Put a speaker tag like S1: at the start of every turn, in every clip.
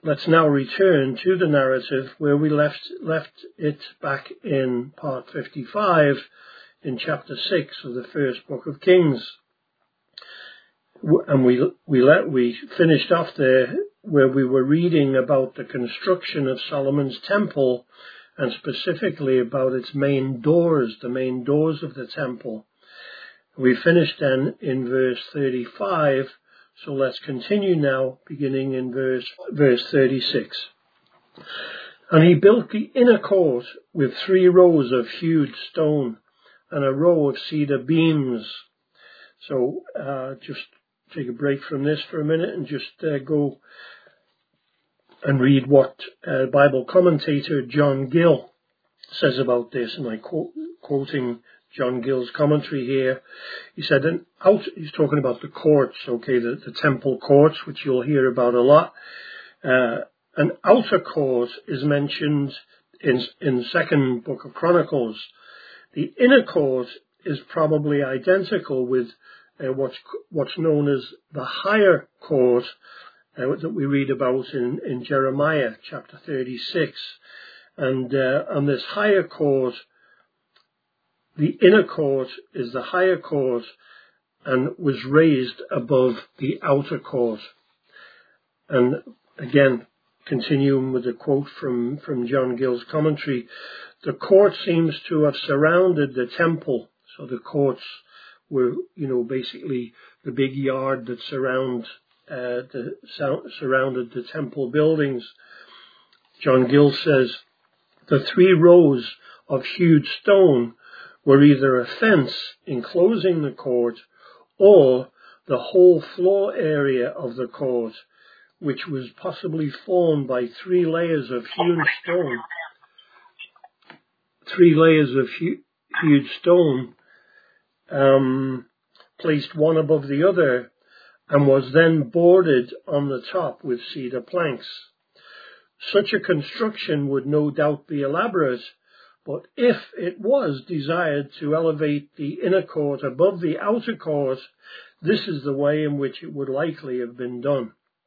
S1: let's now return to the narrative where we left it back in part 55 in chapter 6 of the first book of Kings. And we finished off there where we were reading about the construction of Solomon's temple, and specifically about its main doors, the main doors of the temple. We finished then in verse 35, so let's continue now, beginning in verse 36. And he built the inner court with 3 rows of hewed stone and a row of cedar beams. So just take a break from this for a minute and just go and read what Bible commentator John Gill says about this. And I'm quoting John Gill's commentary here. He said, he's talking about the courts, okay, the temple courts, which you'll hear about a lot. An outer court is mentioned in the second book of Chronicles. The inner court is probably identical with what's known as the higher court that we read about in Jeremiah chapter 36. And this higher court, the inner court is the higher court and was raised above the outer court. And again, continuing with the quote from John Gill's commentary, the court seems to have surrounded the temple. So the courts were, basically the big yard that surrounded the temple buildings. John Gill says, the 3 rows of hewed stone were either a fence enclosing the court or the whole floor area of the court, which was possibly formed by 3 layers of hewn stone. 3 layers of hewed stone placed one above the other, and was then boarded on the top with cedar planks. Such a construction would no doubt be elaborate, but if it was desired to elevate the inner court above the outer court, this is the way in which it would likely have been done.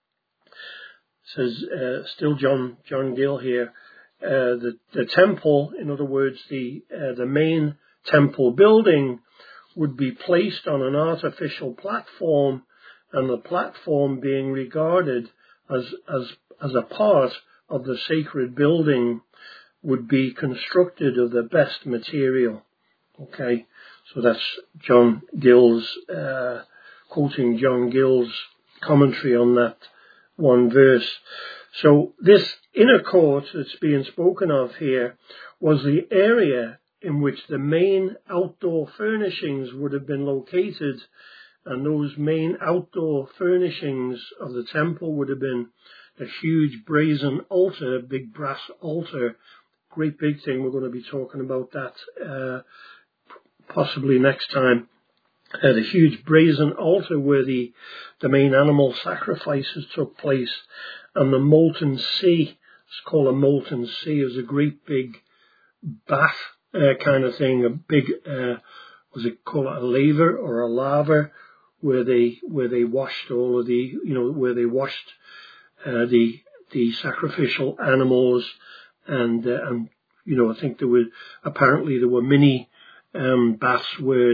S1: Says still John Gill here, the temple, in other words, the main temple building, would be placed on an artificial platform, and the platform being regarded as a part of the sacred building would be constructed of the best material. Okay, so that's John Gill's, quoting John Gill's commentary on that one verse. So this inner court that's being spoken of here was the area in which the main outdoor furnishings would have been located, and those main outdoor furnishings of the temple would have been the huge brazen altar, big brass altar, great big thing. We're going to be talking about that possibly next time. The huge brazen altar where the main animal sacrifices took place, and the molten sea. It's called a molten sea. It was a great big bath kind of thing, a big, was it called a laver or a laver, where they washed all of the, where they washed the sacrificial animals, and I think there were mini baths where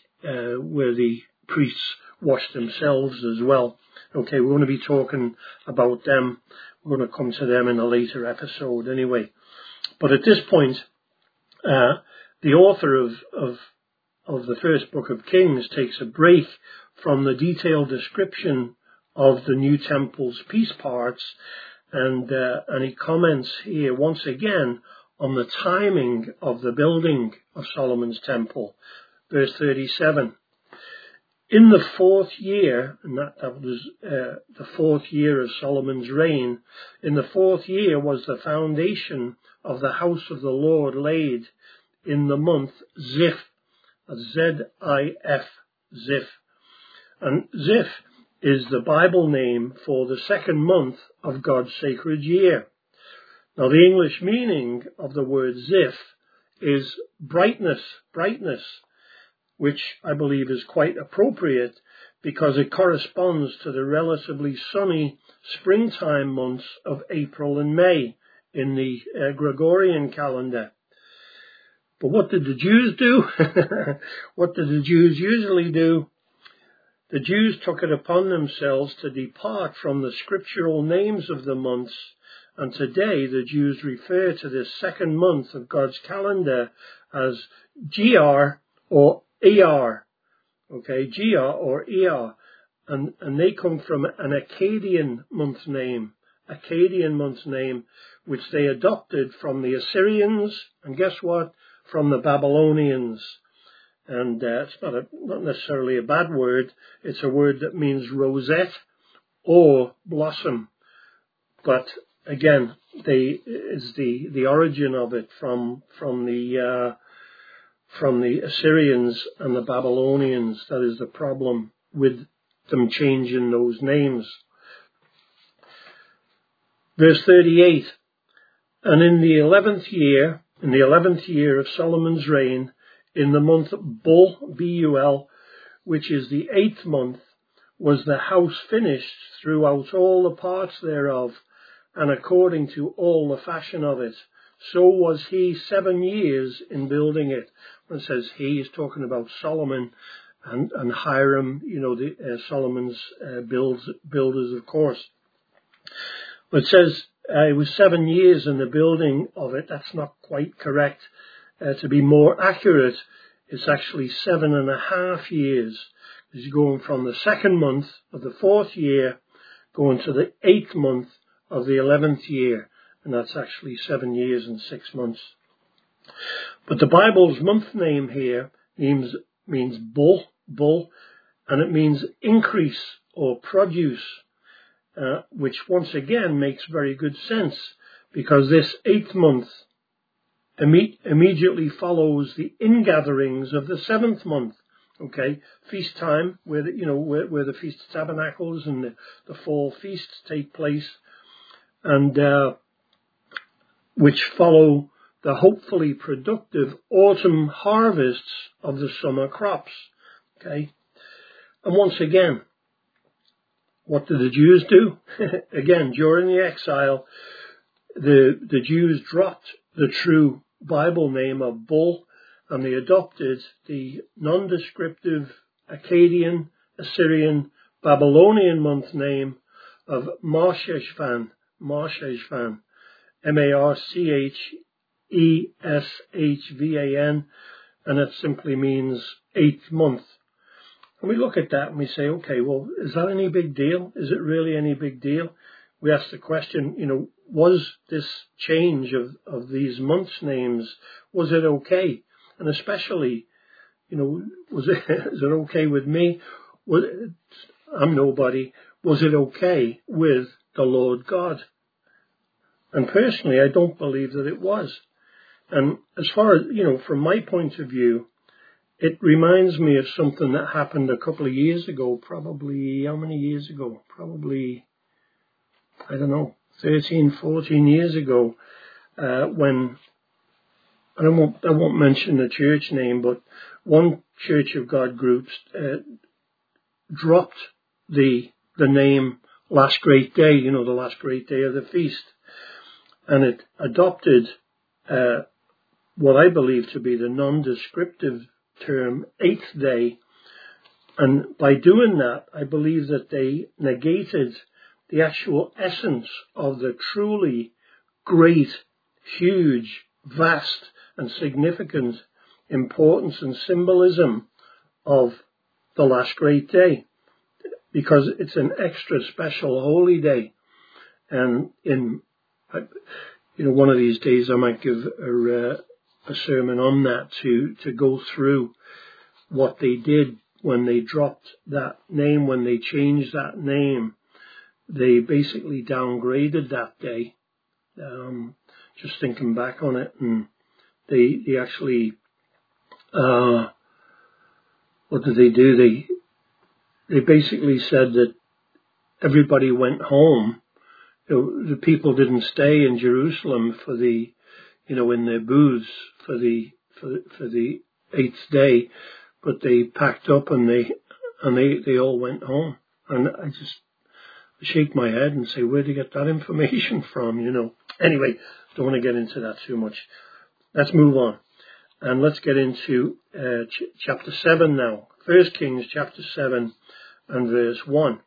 S1: the priests washed themselves as well. Okay, we're going to be talking about them. We're going to come to them in a later episode anyway. But at this point, the author of the first book of Kings takes a break from the detailed description of the new temple's piece parts, and he comments here once again on the timing of the building of Solomon's temple. Verse 37. In the 4th year, and that was the 4th year of Solomon's reign, in the 4th year was the foundation of the house of the Lord laid, in the month Ziph, Z-I-F, Ziph. And Ziph is the Bible name for the 2nd month of God's sacred year. Now, the English meaning of the word Ziph is brightness, which I believe is quite appropriate because it corresponds to the relatively sunny springtime months of April and May in the Gregorian calendar. But what did the Jews do? What did the Jews usually do? The Jews took it upon themselves to depart from the scriptural names of the months, and today the Jews refer to this second month of God's calendar as GR or ER. Okay, GR or ER. And they come from an Akkadian month name, which they adopted from the Assyrians, and guess what? From the Babylonians. And it's not necessarily a bad word. It's a word that means rosette or blossom. But again, is the origin of it from the Assyrians and the Babylonians. That is the problem with them changing those names. Verse 38. And in the 11th year of Solomon's reign, in the month Bul, B-U-L, which is the 8th month, was the house finished throughout all the parts thereof, and according to all the fashion of it. So was he 7 years in building it. When it says he, is talking about Solomon and Hiram, Solomon's builders, of course. But it says it was 7 years in the building of it. That's not quite correct. To be more accurate, it's actually 7.5 years. Because you're going from the 2nd month of the 4th year, going to the 8th month of the 11th year. And that's actually 7 years and 6 months. But the Bible's month name here means Bul, and it means increase or produce, which once again makes very good sense, because this 8th month immediately follows the ingatherings of the 7th month. Okay, feast time, where the Feast of Tabernacles and the fall feasts take place, and which follow the hopefully productive autumn harvests of the summer crops. Okay, and once again, what did the Jews do? Again, during the exile, the Jews dropped the true Bible name of Bul, and they adopted the nondescriptive Akkadian, Assyrian, Babylonian month name of Marcheshvan, M-A-R-C-H-E-S-H-V-A-N, and it simply means 8th month. And we look at that and we say, okay, well, is that any big deal? Is it really any big deal? We ask the question, was this change of these months' names, was it okay? And especially, is it okay with me? I'm nobody. Was it okay with the Lord God? And personally, I don't believe that it was. And as far as, from my point of view, it reminds me of something that happened a couple of years ago, probably, how many years ago? Probably, 13, 14 years ago, when, I won't mention the church name, but one Church of God group dropped the name Last Great Day, the last great day of the feast, and it adopted what I believe to be the non-descriptive term 8th day, and by doing that, I believe that they negated the actual essence of the truly great, huge, vast and significant importance and symbolism of the last great day, because it's an extra special holy day. And one of these days I might give a sermon on that to go through what they did when they dropped that name, when they changed that name. They basically downgraded that day. Just thinking back on it, and they actually, what did they do? They basically said that everybody went home. The people didn't stay in Jerusalem for the, in their booths for the 8th day, but they packed up and they And they all went home. And I just shake my head and say, where'd you get that information from, Anyway, don't want to get into that too much. Let's move on. And let's get into chapter 7 now. 1 Kings chapter 7 and verse 1.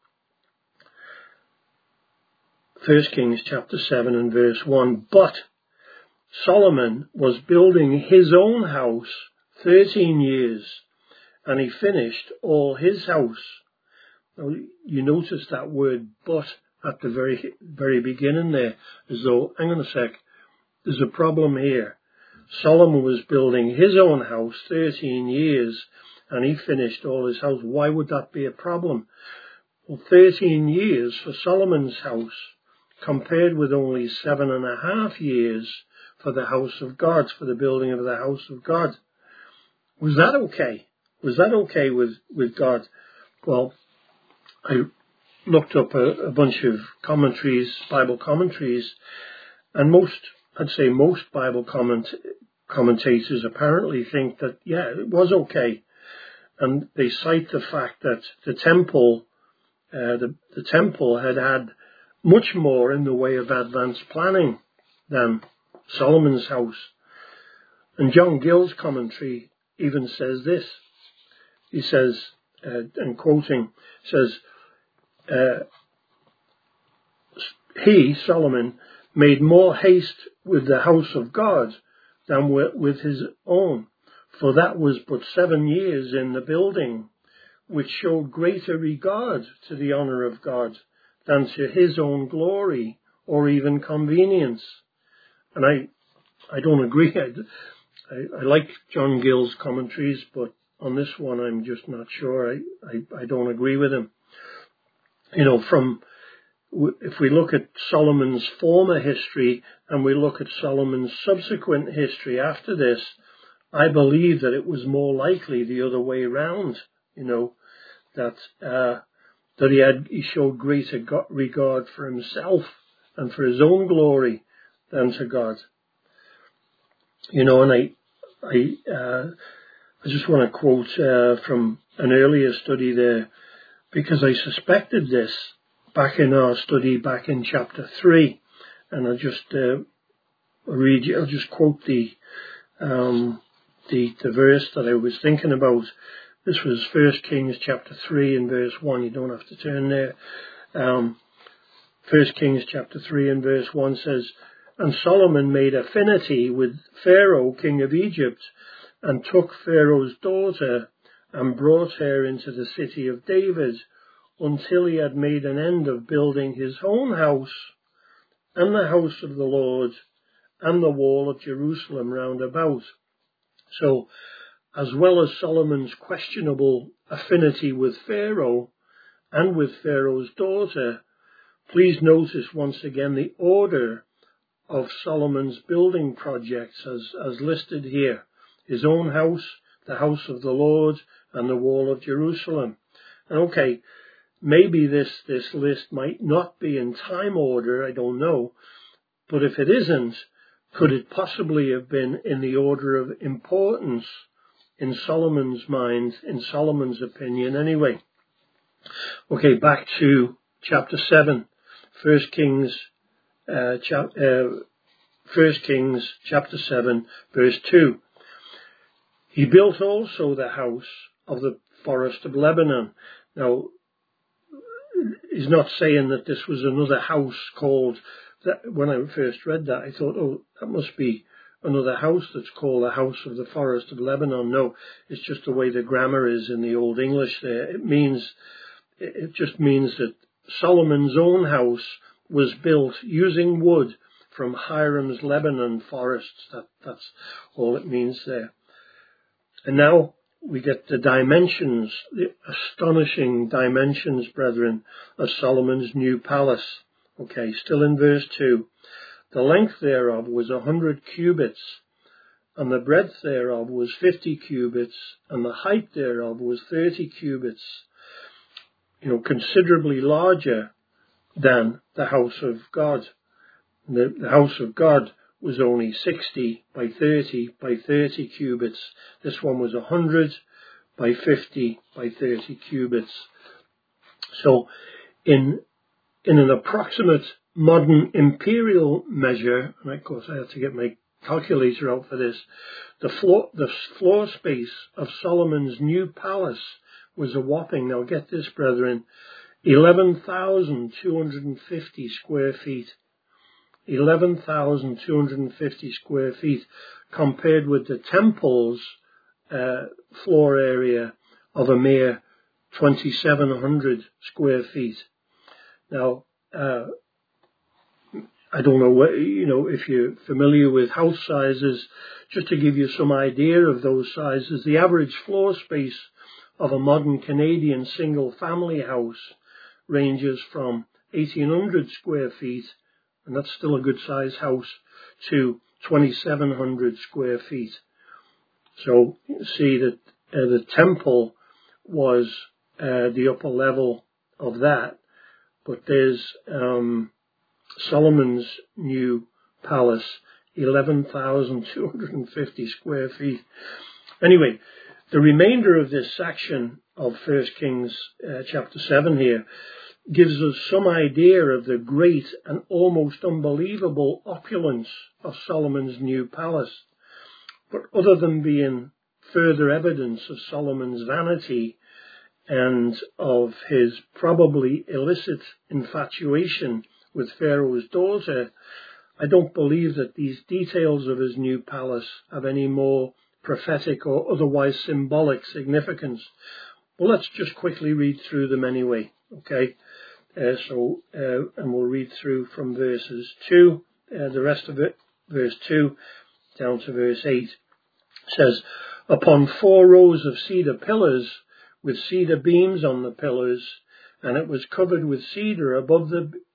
S1: 1 Kings chapter 7 and verse 1. But Solomon was building his own house 13 years, and he finished all his house. Now, you notice that word but at the very beginning there, as though, hang on a sec, there's a problem here. Solomon was building his own house 13 years, and he finished all his house. Why would that be a problem? Well, 13 years for Solomon's house, compared with only 7.5 years for the house of God, for the building of the house of God. Was that okay? Was that okay with God? Well, I looked up a bunch of commentaries, Bible commentaries, and most Bible commentators apparently think that, yeah, it was okay. And they cite the fact that the temple had much more in the way of advanced planning than Solomon's house. And John Gill's commentary even says this. He says, and quoting, says, Solomon, made more haste with the house of God than with his own, for that was but 7 years in the building, which showed greater regard to the honour of God than to his own glory or even convenience. And I don't agree. I like John Gill's commentaries, but on this one I'm just not sure. I don't agree with him. If we look at Solomon's former history and we look at Solomon's subsequent history after this, I believe that it was more likely the other way around, that he showed greater regard for himself and for his own glory than to God. And I just want to quote from an earlier study there, because I suspected this back in our study back in chapter 3, and I'll just I'll just quote the verse that I was thinking about. This was 1 Kings chapter 3 and verse 1. You don't have to turn there. 1 Kings chapter 3 and verse 1 says, And Solomon made affinity with Pharaoh, king of Egypt, and took Pharaoh's daughter and brought her into the city of David, until he had made an end of building his own house and the house of the Lord and the wall of Jerusalem round about. So, as well as Solomon's questionable affinity with Pharaoh and with Pharaoh's daughter, please notice once again the order of Solomon's building projects as listed here. His own house, the house of the Lord, and the wall of Jerusalem. And okay, maybe this list might not be in time order, I don't know. But if it isn't, could it possibly have been in the order of importance in Solomon's mind, in Solomon's opinion anyway? Okay, back to chapter 7, 1 Kings chapter 7, verse 2. He built also the house of the forest of Lebanon. Now, he's not saying that this was another house called, that when I first read that, I thought, oh, that must be another house that's called the house of the forest of Lebanon. No, it's just the way the grammar is in the Old English there. It just means that Solomon's own house was built using wood from Hiram's Lebanon forests. That's all it means there. And now we get the dimensions, the astonishing dimensions, brethren, of Solomon's new palace. Okay, still in verse 2. The length thereof was 100 cubits, and the breadth thereof was 50 cubits, and the height thereof was 30 cubits. Considerably larger than the house of God. The house of God was only 60 by 30 by 30 cubits. This one was 100 by 50 by 30 cubits. So in an approximate modern imperial measure, and of course I had to get my calculator out for this, the floor space of Solomon's new palace was a whopping, now get this brethren, 11,250 square feet. 11,250 square feet compared with the temple's floor area of a mere 2,700 square feet. Now, I don't know if you're familiar with house sizes, just to give you some idea of those sizes, the average floor space of a modern Canadian single family house ranges from 1,800 square feet, and that's still a good size house, to 2,700 square feet. So you see that the temple was the upper level of that, but there's Solomon's new palace, 11,250 square feet. Anyway, the remainder of this section of 1 Kings chapter 7 here gives us some idea of the great and almost unbelievable opulence of Solomon's new palace. But other than being further evidence of Solomon's vanity and of his probably illicit infatuation with Pharaoh's daughter, I don't believe that these details of his new palace have any more prophetic or otherwise symbolic significance. Well, let's just quickly read through them anyway, okay? And we'll read through from verses 2, the rest of it, verse 2 down to verse 8. It says, upon 4 rows of cedar pillars with cedar beams on the pillars, and it was covered with cedar above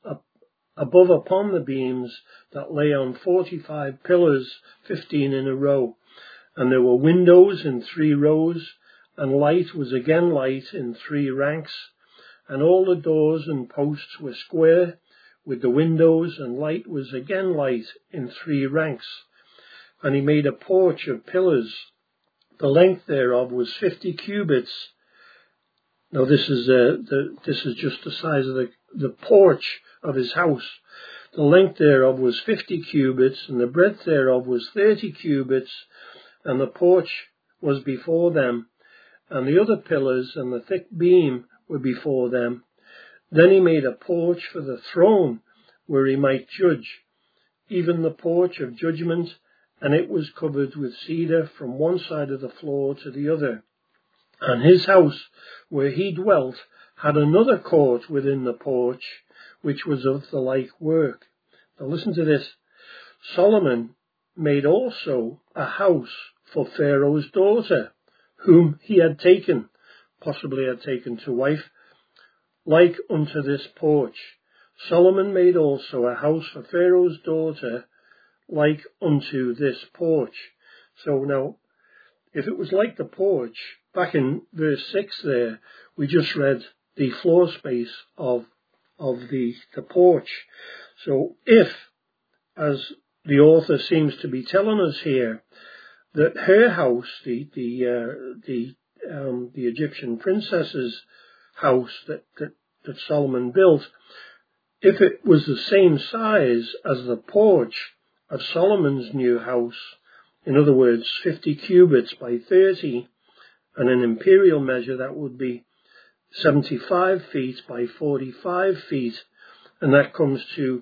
S1: upon the beams that lay on 45 pillars, 15 in a row. And there were windows in 3 rows, and light was again light in 3 ranks. And all the doors and posts were square, with the windows, and light was again light in 3 ranks. And he made a porch of pillars. The length thereof was 50 cubits. Now this is just the size of the porch of his house. The length thereof was 50 cubits, and the breadth thereof was 30 cubits, and the porch was before them, and the other pillars and the thick beam were before them. Then he made a porch for the throne, where he might judge, even the porch of judgment, and it was covered with cedar from one side of the floor to the other. And his house, where he dwelt, had another court within the porch, which was of the like work. Now listen to this. Solomon made also a house for Pharaoh's daughter, whom he had taken, possibly had taken to wife, like unto this porch. Solomon made also a house for Pharaoh's daughter, like unto this porch. So now, if it was like the porch, back in verse 6 there, we just read the floor space of the porch. So if, as the author seems to be telling us here, that her house, the Egyptian princess's house that Solomon built, if it was the same size as the porch of Solomon's new house, in other words, 50 cubits by 30, and an imperial measure that would be 75 feet by 45 feet, and that comes to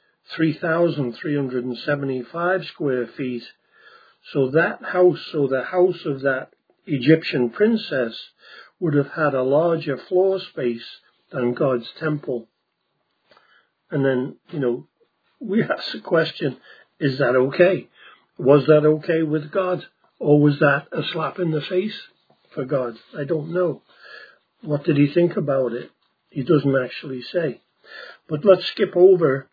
S1: 3,375 square feet. So the house of that Egyptian princess would have had a larger floor space than God's temple. And then, we ask the question, is that okay? Was that okay with God? Or was that a slap in the face for God? I don't know. What did he think about it? He doesn't actually say. But let's skip over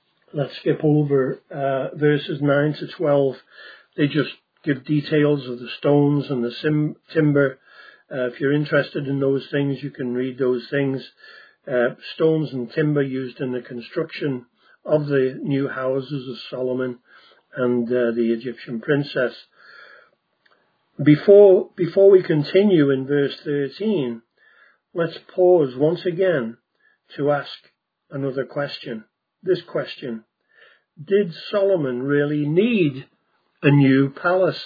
S1: verses 9 to 12. They just give details of the stones and the timber. If you're interested in those things, you can read those things. Stones and timber used in the construction of the new houses of Solomon and the Egyptian princess. Before we continue in verse 13, let's pause once again to ask another question. This question: did Solomon really need a new palace?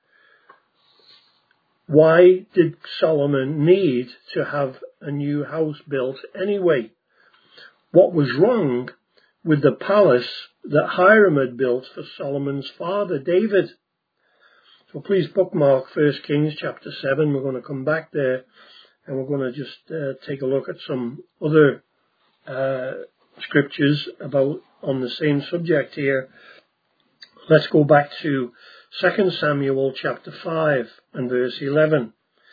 S1: Why did Solomon need to have a new house built anyway? What was wrong with the palace that Hiram had built for Solomon's father, David? So please bookmark 1 Kings chapter 7. We're going to come back there and we're going to just take a look at some other scriptures on the same subject here. Let's go back to 2 Samuel chapter 5 and verse 11.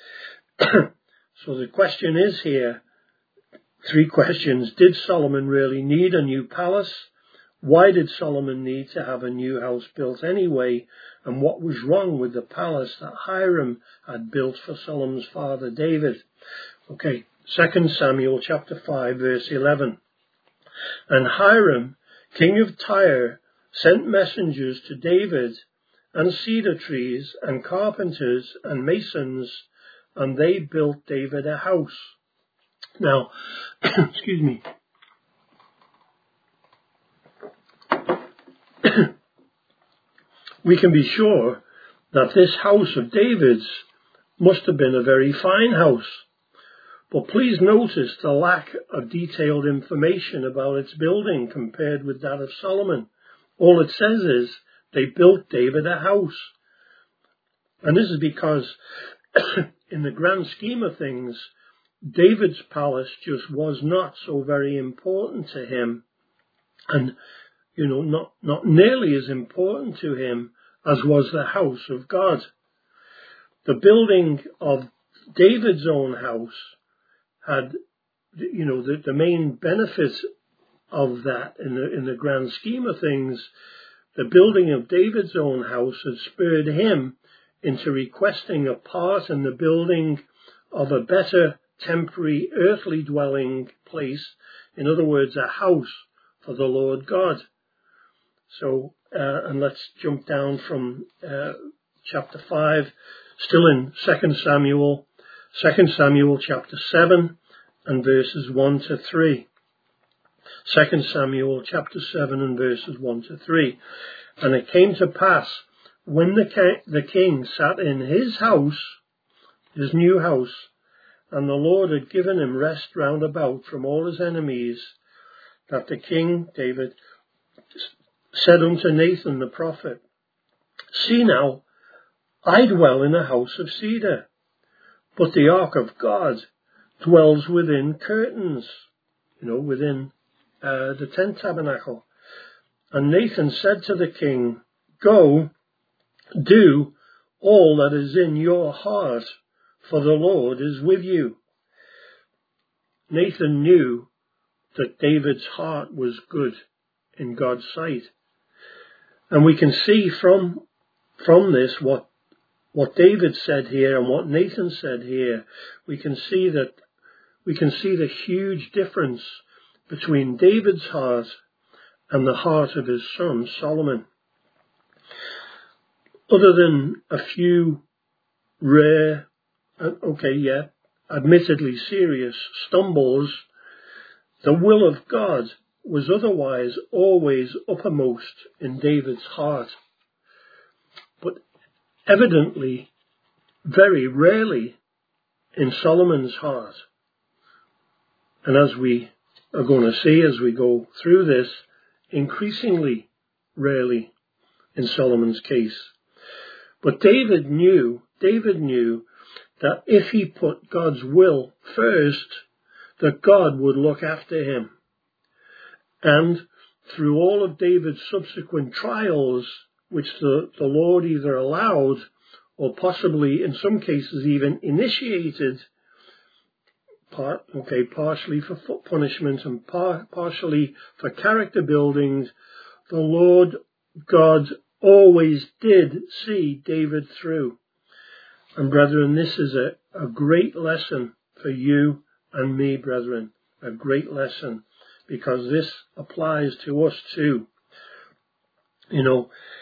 S1: So the question is here, 3 questions. Did Solomon really need a new palace? Why did Solomon need to have a new house built anyway? And what was wrong with the palace that Hiram had built for Solomon's father David? Okay, 2 Samuel chapter 5 verse 11. And Hiram, king of Tyre, sent messengers to David, and cedar trees, and carpenters, and masons, and they built David a house. Now, excuse me. We can be sure that this house of David's must have been a very fine house. But please notice the lack of detailed information about its building compared with that of Solomon. All it says is they built David a house. And this is because in the grand scheme of things, David's palace just was not so very important to him. And, not nearly as important to him as was the house of God. The building of David's own house had, the main benefit of that in the grand scheme of things. The building of David's own house had spurred him into requesting a part in the building of a better temporary earthly dwelling place, in other words, a house for the Lord God. So, and let's jump down from chapter 5, still in 2 Samuel chapter 7 and verses 1 to 3. 2 Samuel chapter 7 and verses 1 to 3. And it came to pass, when the king sat in his house, his new house, and the Lord had given him rest round about from all his enemies, that the king, David, said unto Nathan the prophet, See now, I dwell in a house of cedar, but the ark of God dwells within curtains, within the tent tabernacle. And Nathan said to the king, Go, do all that is in your heart, for the Lord is with you. Nathan knew that David's heart was good in God's sight. And we can see from this what David said here and what Nathan said here. We can see the huge difference between David's heart and the heart of his son Solomon. Other than a few rare, admittedly serious stumbles, the will of God was otherwise always uppermost in David's heart. But evidently, very rarely in Solomon's heart. And as we are going to see as we go through this, increasingly rarely in Solomon's case. But David knew that if he put God's will first, that God would look after him. And through all of David's subsequent trials, which the Lord either allowed or possibly in some cases even initiated, partially for punishment and partially for character building, the Lord God always did see David through. And brethren, this is a great lesson for you and me, brethren, a great lesson, because this applies to us too.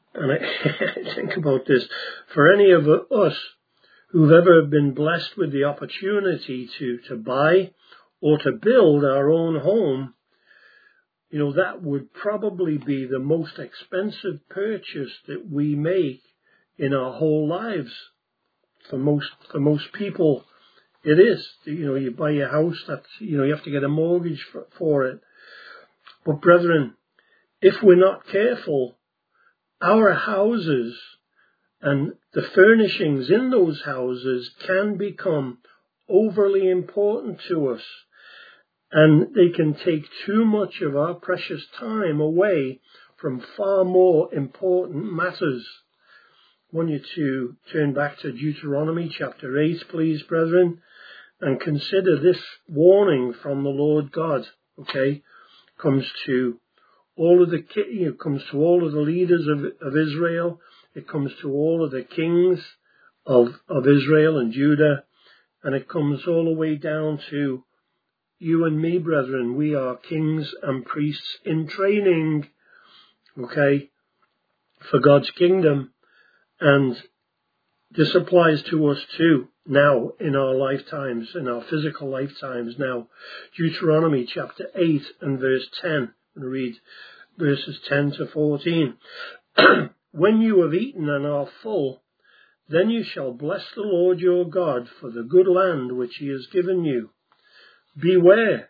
S1: And I think about this, for any of us who've ever been blessed with the opportunity to buy or to build our own home, that would probably be the most expensive purchase that we make in our whole lives. For most people, it is. You buy a house, you have to get a mortgage for it. But brethren, if we're not careful, our houses and the furnishings in those houses can become overly important to us, and they can take too much of our precious time away from far more important matters. I want you to turn back to Deuteronomy chapter 8, please, brethren, and consider this warning from the Lord God. Okay, comes to all of the leaders of Israel. It comes to all of the kings of Israel and Judah, and it comes all the way down to you and me, brethren. We are kings and priests in training, okay, for God's kingdom. And this applies to us too now in our lifetimes, in our physical lifetimes now. Deuteronomy chapter 8 and verse 10. And read verses 10 to 14. When you have eaten and are full, then you shall bless the Lord your God for the good land which he has given you. Beware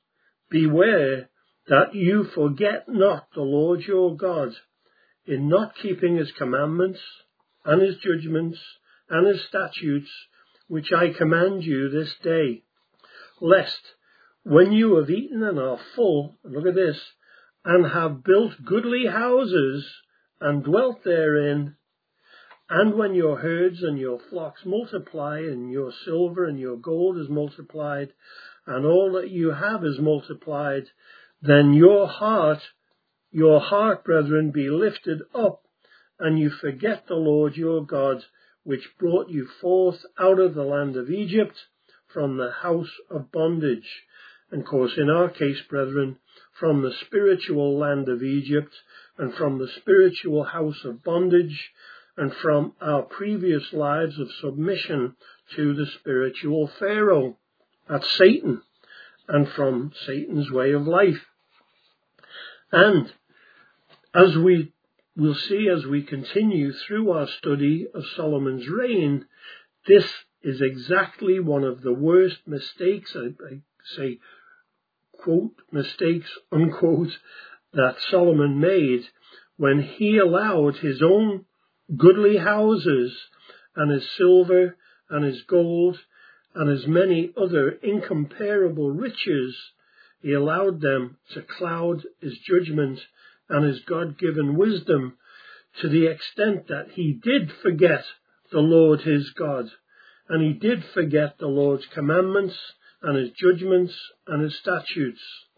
S1: that you forget not the Lord your God in not keeping his commandments and his judgments and his statutes, which I command you this day, lest when you have eaten and are full, look at this, and have built goodly houses and dwelt therein, and when your herds and your flocks multiply, and your silver and your gold is multiplied, and all that you have is multiplied, then your heart, brethren, be lifted up, and you forget the Lord your God, which brought you forth out of the land of Egypt from the house of bondage. And of course, in our case, brethren, from the spiritual land of Egypt, and from the spiritual house of bondage, and from our previous lives of submission to the spiritual Pharaoh, that's Satan, and from Satan's way of life. And as we will see as we continue through our study of Solomon's reign, this is exactly one of the worst mistakes, I say, quote, mistakes, unquote, that Solomon made when he allowed his own goodly houses and his silver and his gold and his many other incomparable riches, he allowed them to cloud his judgment and his God-given wisdom to the extent that he did forget the Lord his God, and he did forget the Lord's commandments and his judgments and his statutes.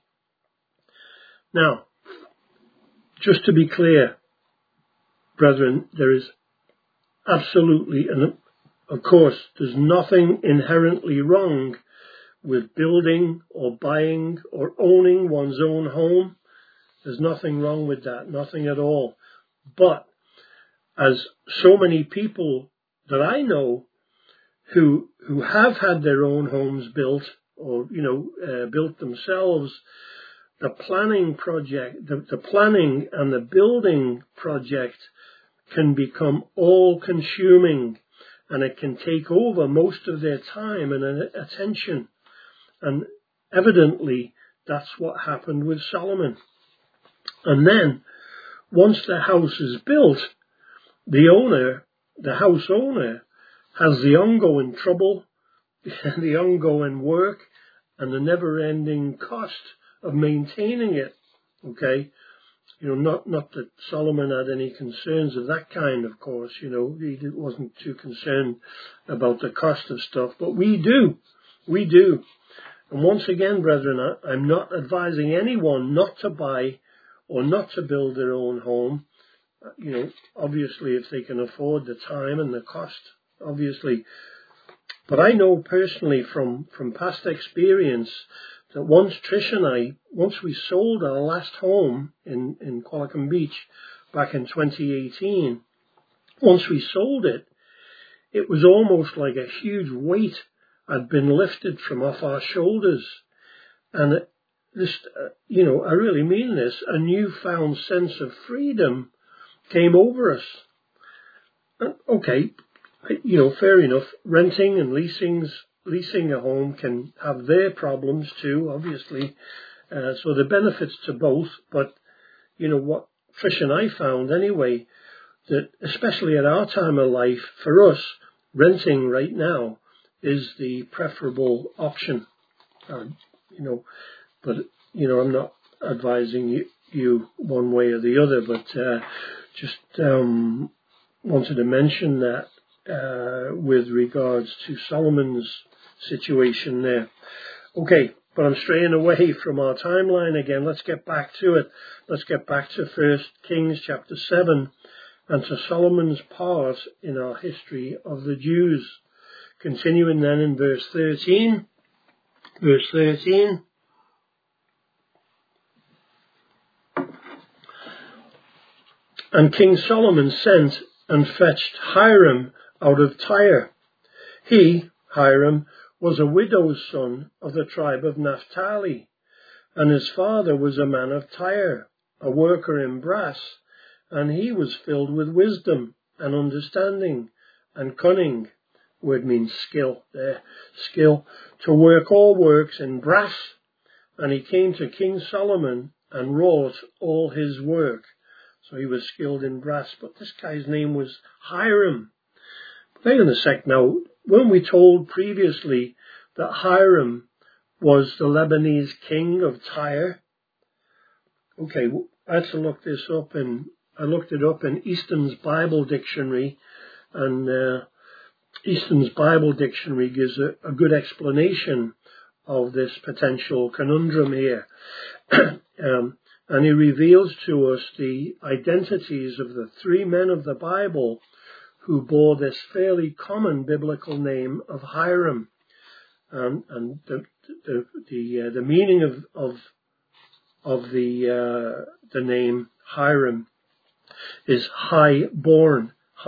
S1: Now, just to be clear, brethren, there is absolutely, and of course, there's nothing inherently wrong with building or buying or owning one's own home. There's nothing wrong with that, nothing at all. But as so many people that I know who have had their own homes built or, built themselves, the planning project, the planning and the building project can become all-consuming, and it can take over most of their time and attention. And evidently, that's what happened with Solomon. And then, once the house is built, the house owner, has the ongoing trouble, the ongoing work, and the never-ending cost of maintaining it. Okay? Not that Solomon had any concerns of that kind, of course. He wasn't too concerned about the cost of stuff, but we do. We do. And once again, brethren, I'm not advising anyone not to buy or not to build their own home. Obviously, if they can afford the time and the cost, obviously. But I know personally from past experience that once Trish and I, once we sold our last home in Qualicum Beach, back in 2018, once we sold it, it was almost like a huge weight had been lifted from off our shoulders. And this, I really mean this, a newfound sense of freedom came over us. Okay, fair enough. Renting and leasing a home can have their problems too, obviously. So the benefits to both. But, what Trish and I found anyway, that especially at our time of life, for us, renting right now is the preferable option. But, I'm not advising you one way or the other, but just wanted to mention that with regards to Solomon's situation there. Okay, but I'm straying away from our timeline again. Let's get back to it. Let's get back to 1 Kings chapter 7 and to Solomon's part in our history of the Jews. Continuing then in verse 13. Verse 13. And King Solomon sent and fetched Hiram out of Tyre. He, Hiram, was a widow's son of the tribe of Naphtali, and his father was a man of Tyre, a worker in brass, and he was filled with wisdom and understanding and cunning. Word means skill there, skill to work all works in brass. And he came to King Solomon and wrought all his work. So he was skilled in brass, but this guy's name was Hiram. Hang on a sec now. Weren't we told previously that Hiram was the Lebanese king of Tyre? Okay, I had to look this up, and I looked it up in Easton's Bible Dictionary, and Easton's Bible Dictionary gives a good explanation of this potential conundrum here. And he reveals to us the identities of the three men of the Bible who bore this fairly common biblical name of Hiram. And the meaning of the name Hiram is high-born.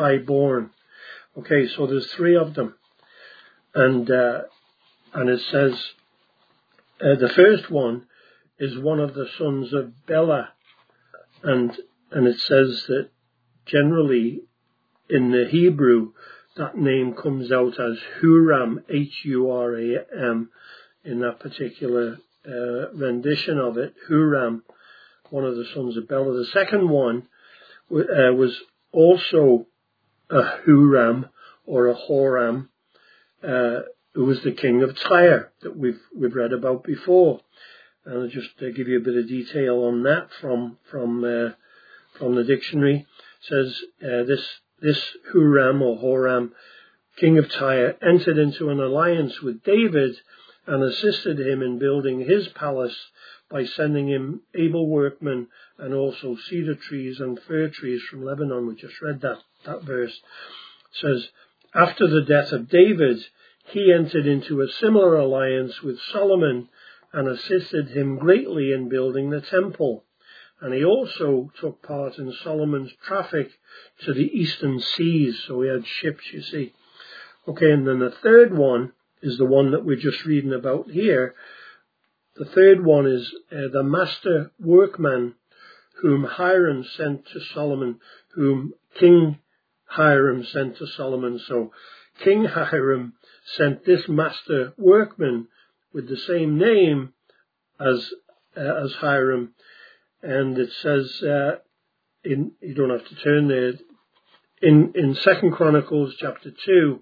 S1: Okay, so there's three of them, and it says the first one is one of the sons of Bela, and it says that generally in the Hebrew that name comes out as Huram, Huram, in that particular rendition of it. Huram, one of the sons of Bela. The second one was also a Huram or a Horam, who was the king of Tyre that we've read about before. And I'll just give you a bit of detail on that from the dictionary. It says this Huram or Horam, king of Tyre, entered into an alliance with David and assisted him in building his palace by sending him able workmen and also cedar trees and fir trees from Lebanon. We just read that verse. It says, after the death of David, he entered into a similar alliance with Solomon and assisted him greatly in building the temple. And he also took part in Solomon's traffic to the eastern seas. So he had ships, you see. Okay, and then the third one is the one that we're just reading about here. The third one is the master workman whom Hiram sent to Solomon, whom King Hiram sent to Solomon. So King Hiram sent this master workman with the same name as Hiram. And it says, you don't have to turn there, in 2 Chronicles chapter 2,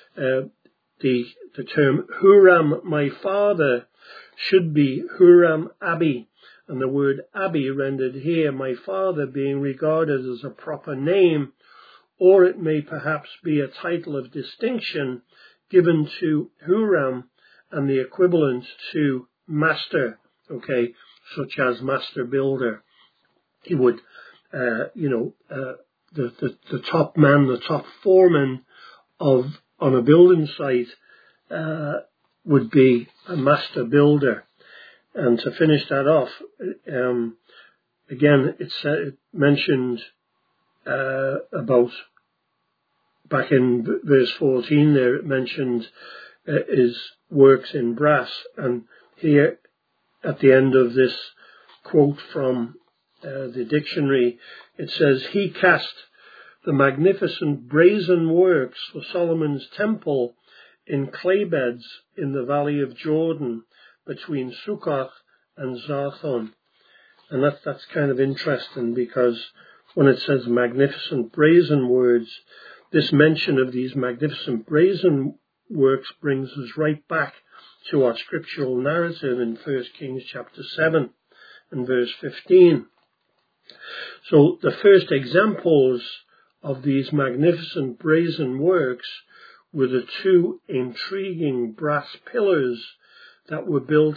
S1: the term Huram, my father, should be Huram Abi. And the word Abi rendered here, my father, being regarded as a proper name, or it may perhaps be a title of distinction given to Huram and the equivalent to master, okay, such as master builder. He would, the top man, the top foreman on a building site would be a master builder. And to finish that off, again, it mentioned about back in verse 14 there, it mentioned his works in brass, and here at the end of this quote from the dictionary, it says, he cast the magnificent brazen works for Solomon's temple in clay beds in the valley of Jordan between Succoth and Zarthon. And that's kind of interesting, because when it says magnificent brazen words, this mention of these magnificent brazen works brings us right back to our scriptural narrative in 1 Kings chapter 7 and verse 15. So the first examples of these magnificent brazen works were the two intriguing brass pillars that were built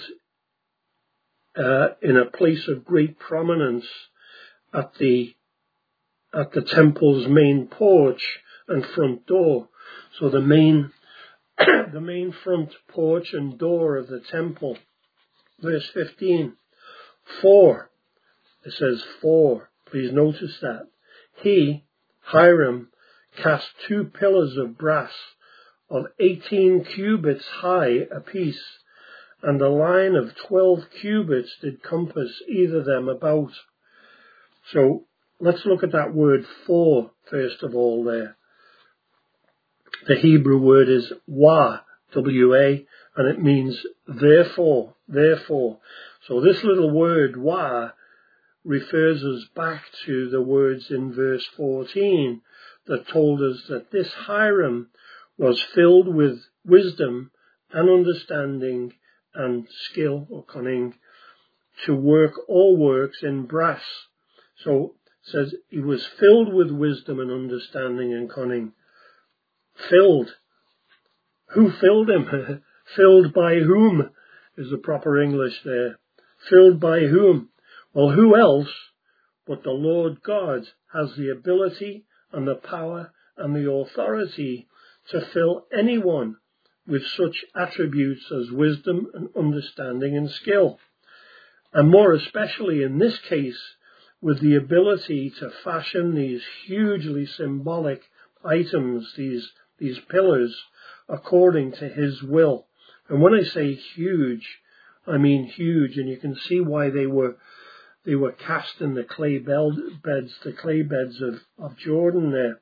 S1: in a place of great prominence at the temple's main porch and front door. So the main front porch and door of the temple. Verse 15. 4. It says 4. Please notice that. He, Hiram, cast 2 pillars of brass of 18 cubits high apiece, and a line of 12 cubits did compass either them about. So let's look at that word 4 first of all there. The Hebrew word is wa, W-A, and it means therefore, therefore. So this little word wa refers us back to the words in verse 14 that told us that this Hiram was filled with wisdom and understanding and skill or cunning to work all works in brass. So it says he was filled with wisdom and understanding and cunning. Filled. Who filled him? Filled by whom is the proper English there. Filled by whom? Well, who else but the Lord God has the ability and the power and the authority to fill anyone with such attributes as wisdom and understanding and skill. And more especially in this case, with the ability to fashion these hugely symbolic items, these pillars, according to his will. And when I say huge, I mean huge, and you can see why they were cast in the clay beds of Jordan there.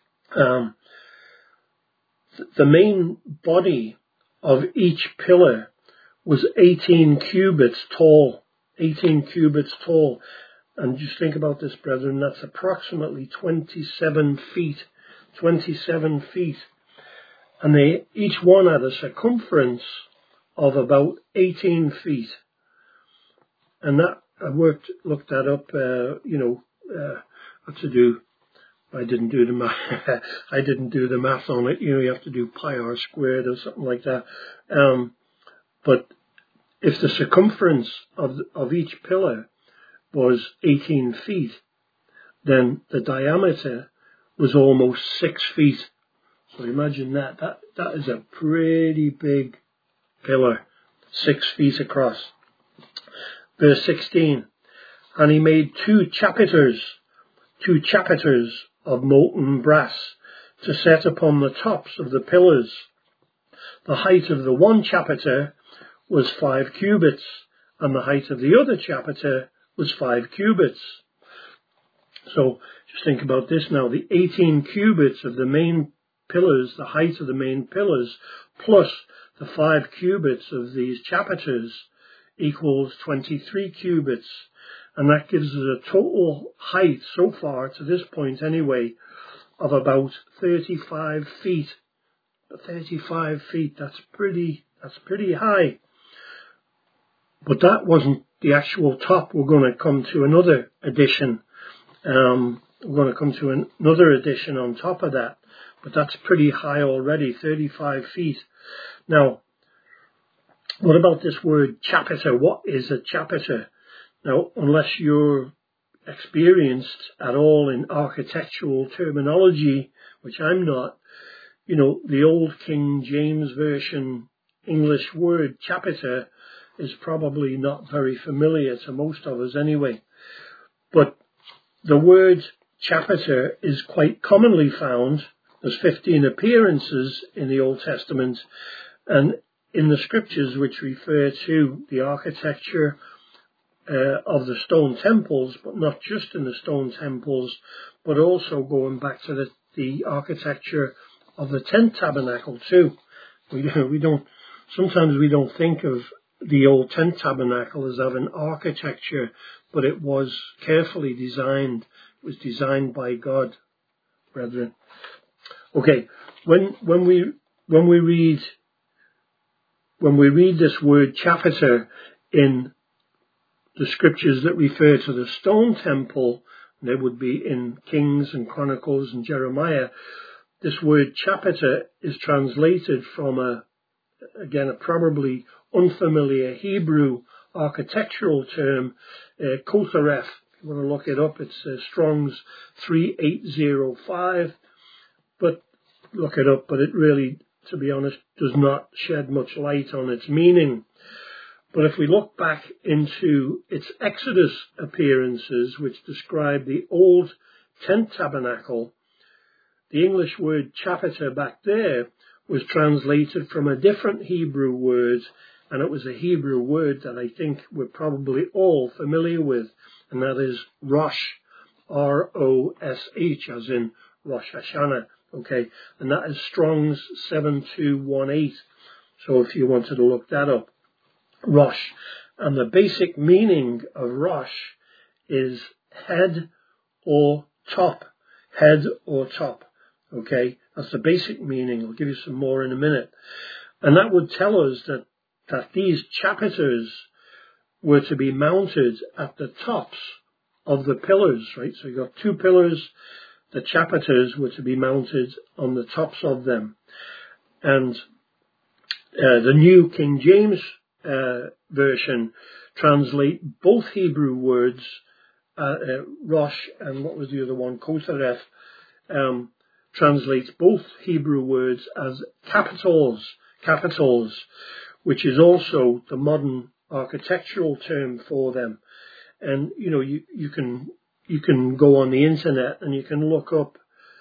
S1: The main body of each pillar was 18 cubits tall. 18 cubits tall. And just think about this, brethren, that's approximately 27 feet. 27 feet. And they each one had a circumference of about 18 feet. And that, I looked that up, what to do. I didn't do the math. I didn't do the math on it. You have to do pi r squared or something like that. But if the circumference of each pillar was 18 feet, then the diameter was almost 6 feet. So imagine that. That is a pretty big pillar, 6 feet across. Verse 16. And he made 2 chapiters of molten brass to set upon the tops of the pillars. The height of the one chapiter was 5 cubits, and the height of the other chapiter was 5 cubits. So just think about this now. The 18 cubits of the main pillars, the height of the main pillars, plus the 5 cubits of these chapiters equals 23 cubits. And that gives us a total height so far, to this point anyway, of about 35 feet. 35 feet, that's pretty high. But that wasn't the actual top. We're going to come to another addition. We're going to come to another addition on top of that. But that's pretty high already, 35 feet. Now, what about this word chapiter? What is a chapiter? Now, unless you're experienced at all in architectural terminology, which I'm not, the old King James Version English word chapiter is probably not very familiar to most of us anyway. But the word chapiter is quite commonly found. There's 15 appearances in the Old Testament and in the scriptures which refer to the architecture of the stone temples, but not just in the stone temples, but also going back to the architecture of the tent tabernacle too. Sometimes we don't think of the old tent tabernacle as having architecture, but it was carefully designed. It was designed by God, brethren. Okay, when we read this word chapiter in the scriptures that refer to the stone temple, they would be in Kings and Chronicles and Jeremiah. This word chapiter is translated from a probably unfamiliar Hebrew architectural term, kothareth. If you want to look it up, it's Strong's 3805. But look it up, but it really, to be honest, does not shed much light on its meaning. But if we look back into its Exodus appearances, which describe the old tent tabernacle, the English word chapiter back there was translated from a different Hebrew word, and it was a Hebrew word that I think we're probably all familiar with, and that is Rosh, R-O-S-H, as in Rosh Hashanah, okay, and that is Strong's 7218, so if you wanted to look that up, Rosh, and the basic meaning of Rosh is head or top, okay, that's the basic meaning. I'll give you some more in a minute. And that would tell us that these chapiters were to be mounted at the tops of the pillars, right? So you got two pillars, the chapiters were to be mounted on the tops of them. And the New King James version translate both Hebrew words, Rosh and what was the other one, Kothareth, translates both Hebrew words as capitals, which is also the modern architectural term for them. And you can go on the internet and you can look up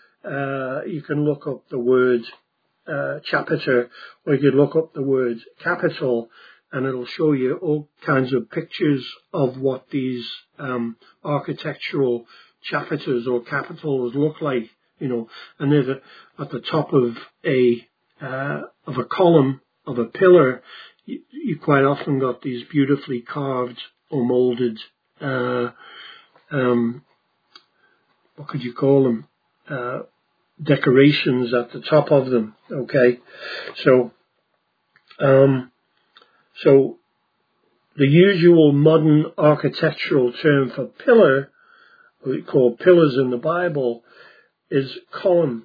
S1: the word chapiter, or you could look up the word capital, and it'll show you all kinds of pictures of what these architectural chapiters or capitals look like. And there's at the top of a column of a pillar, you quite often got these beautifully carved or molded, what could you call them? Decorations at the top of them. Okay, so the usual modern architectural term for pillar, what we call pillars in the Bible, is column.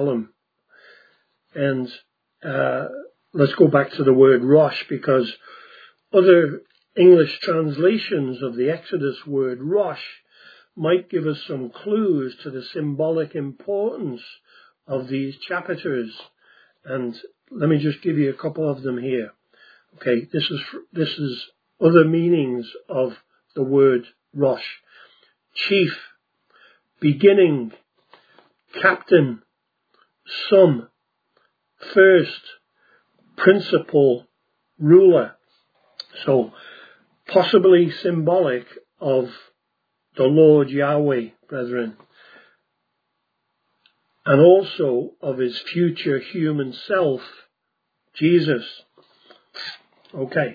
S1: And let's go back to the word Rosh, because other English translations of the Exodus word Rosh might give us some clues to the symbolic importance of these chapiters. And let me just give you a couple of them here. Okay, this is other meanings of the word Rosh. Chief, beginning, captain, sum, first, principal, ruler. So possibly symbolic of the Lord Yahweh, brethren, and also of his future human self, Jesus. Okay.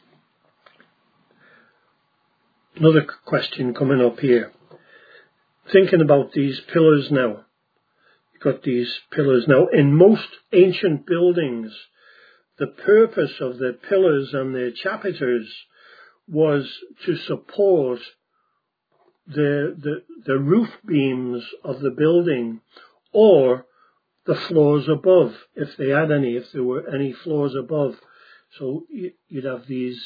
S1: Another question coming up here. Thinking about these pillars now. You've got these pillars. Now, in most ancient buildings, the purpose of their pillars and their chapiters was to support the roof beams of the building or the floors above, if they had any, if there were any floors above. So you'd have these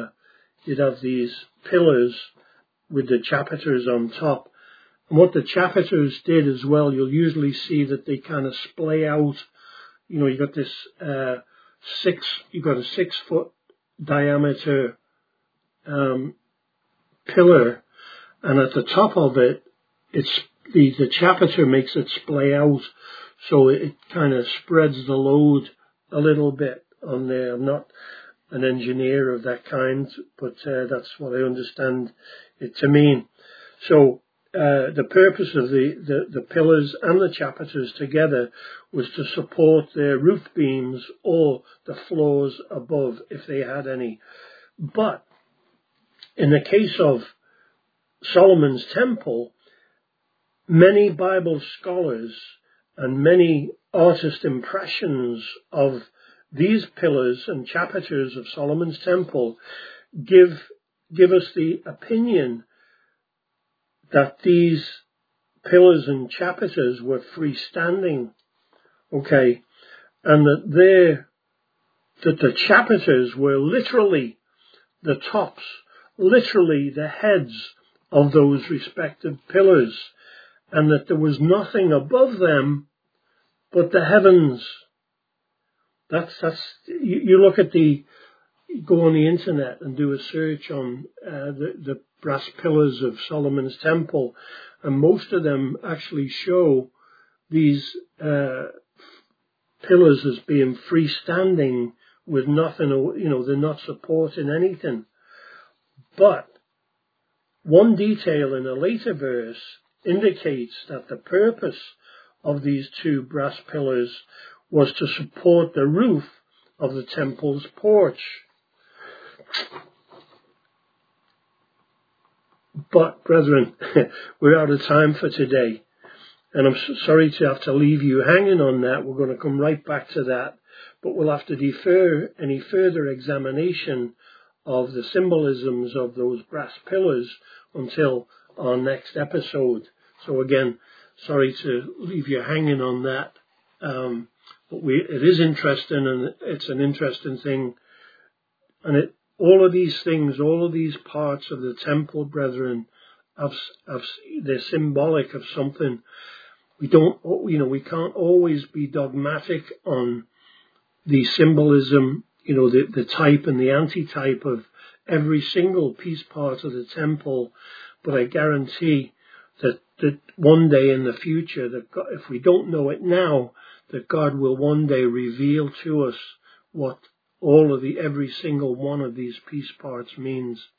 S1: pillars with the chapiters on top. And what the chapiters did as well, you'll usually see that they kind of splay out. You got this you got a 6 foot diameter pillar, and at the top of it, the chapiter makes it splay out, so it kind of spreads the load a little bit on there. I'm not an engineer of that kind, but that's what I understand it to mean. So the purpose of the pillars and the chapiters together was to support their roof beams or the floors above, if they had any. But in the case of Solomon's temple, many Bible scholars and many artist impressions of these pillars and chapiters of Solomon's temple give us the opinion that these pillars and chapiters were freestanding, okay, and that the chapiters were literally the tops, literally the heads of those respective pillars, and that there was nothing above them but the heavens. That's you look at go on the internet and do a search on the brass pillars of Solomon's temple, and most of them actually show these pillars as being freestanding with nothing, they're not supporting anything. But one detail in a later verse indicates that the purpose of these two brass pillars was to support the roof of the temple's porch. But, brethren, we're out of time for today. And I'm sorry to have to leave you hanging on that. We're going to come right back to that. But we'll have to defer any further examination of the symbolisms of those brass pillars until our next episode. So again, sorry to leave you hanging on that. But it is interesting, and it's an interesting thing. And all of these things, all of these parts of the temple, brethren, they're symbolic of something. We can't always be dogmatic on the symbolism, the type and the anti-type of every single piece part of the temple. But I guarantee that one day in the future, that God, if we don't know it now, that God will one day reveal to us what every single one of these piece parts means.